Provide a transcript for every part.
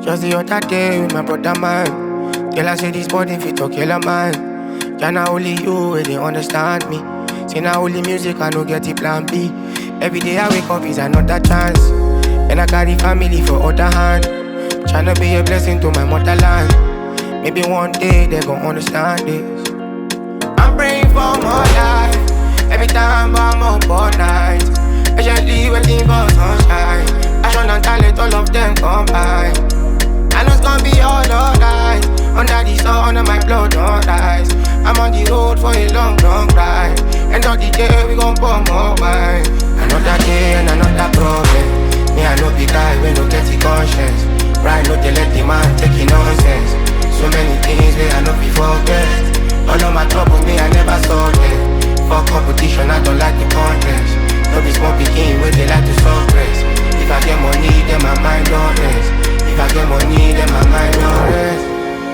Just the other day with my brother man. Tell I say this body fit to kill a man. Can I only you where they understand me? Say now only music I no get it plan B. Every day I wake up is another chance. And I carry family for other hand. Tryna be a blessing to my motherland. Maybe one day they gon' understand this. I'm praying for more life. Every time I'm up all night. Especially waiting for sunshine. Passion and talent, all of them combine. I know it's gonna be all alright. Under the sun and my blood don't rise. I'm on the road for a long, long ride. End of the day, we gon' pour more wine. Another day and another problem. Me, I know the guy, we no get the conscience. Right, no, they let the man take it nonsense. So many things where I know before forget. All of my trouble, me, I never saw them. For competition, I don't like the contest. No be small pikin where they like to suppress. If I get money, then my mind don't rest. If I get money, then my mind don't rest.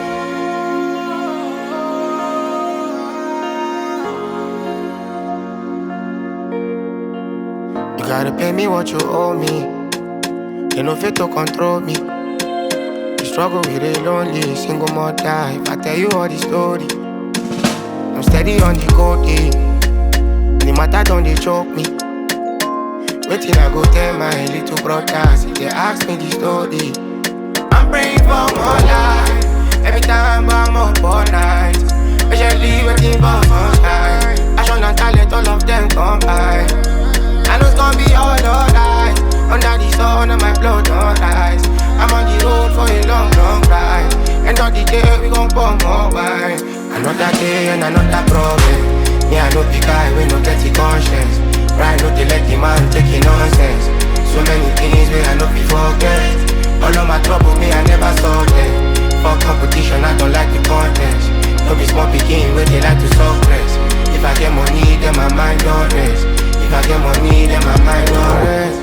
You gotta pay me what you owe me. You no fit to control me. You struggle with a lonely single mother. If I tell you all the story, I'm steady on the cold day. The matter don't they choke me. Waiting I go tell my little brothers if they ask me the story. I'm praying for more life. Every time I'm up all night. Especially waiting for sunshine. Passion and talent, all of them combine. I know it's gonna be all alright. Under the sun and my blood don't rise. I'm on the road for a long, long ride. End of the day, we gon' pour more wine. Another day and another problem. Me, I know the guy, we no get the conscience. Right, no, they let the man take it nonsense. So many things where I know before forget. All of my trouble, me, I never saw them. For competition, I don't like the contest. No be small pikin where they like to suppress. If I get money, then my mind don't rest. If I get money, then my mind don't rest.